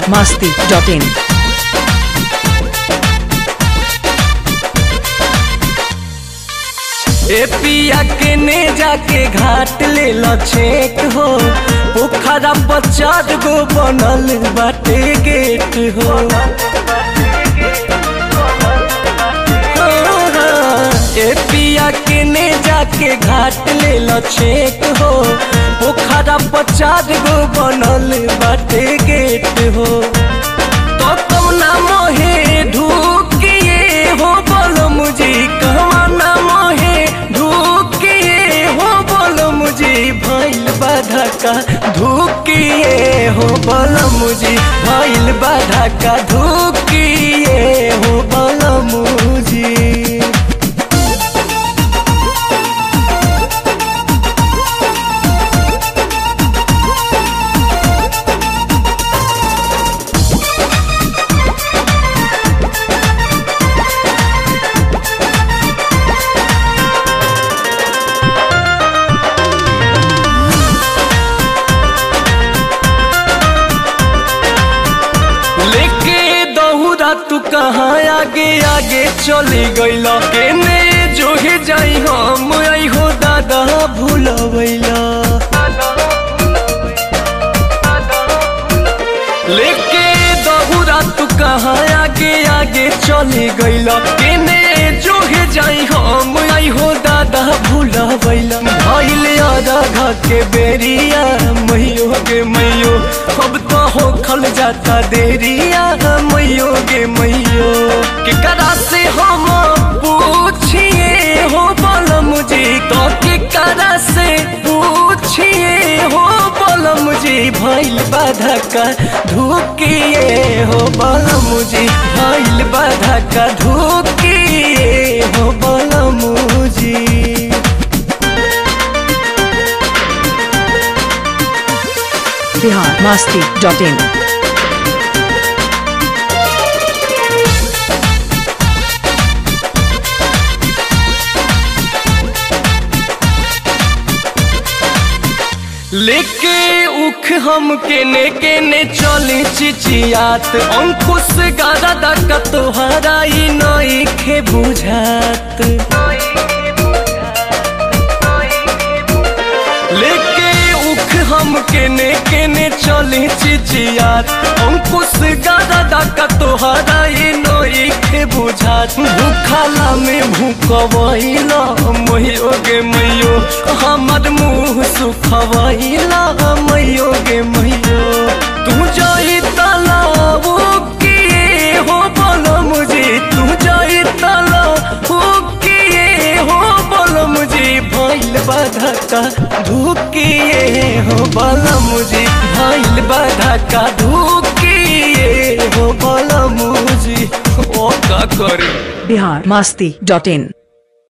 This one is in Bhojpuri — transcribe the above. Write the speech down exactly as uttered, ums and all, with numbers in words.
masti dot in. ए पिया के ने जाके घाट ले लछेक हो पोखरा पचार गो बनल बाटे गेट हो। ए पिया के ने जाके घाट ले लछेक हो पोखरा पचार गो बनल बाटे गेट हो। तो तुम ना मोहे ढूकिए हो बोलो मुझे कहवा ना मोहे ढूकिए हो बोलो मुझे भइल बाधा का धूकिए हो बोलो मुझे भइल बाधा का धूकिए हो बोलो मुझे। तू कहाँ आगे आगे चली गईला केने जो ही जाई हम आई हो दादा भूलवैला। लेके दहुरा तू कहाँ आगे आगे चली गईला केने जो ही जाई हम आई हो दादा भूलवैला। भइल आधा के बेरिया मैयो गे मैयो अब तो हो खल जाता देरिया मैयो गे मैयो। के करा से हम पूछिए हो बोलो मुझे तो के करा से पूछिए हो बोलो मुझे भइल बाधा का धूकिए हो बोलो मुझे भइल बाधा का धूकिए हो बोलो मुझे। Bihar masti dot in. लेके उख हम केने केने चली चिचियात अंकुश गारा दाका तोहरा ई नई खे बुझात। लेके उख हम केने केने चली चिचियात अंकुश गारा दाका तोहरा ई नई खे बुझात। भूखाला में भूकवैला मैयो गे मैयो हमर मुँह सुखवैला मैयो गे मैयो। तू जाई तालाब किए हो बोलो मुझे तू जाई तालाब किए हो बोलो मुझे भइल बाधा का धूकिए हो बोलो मुझे भइल बाधा का धूकिए हो बोलो मुझे। ओ का करे Bihar masti dot in.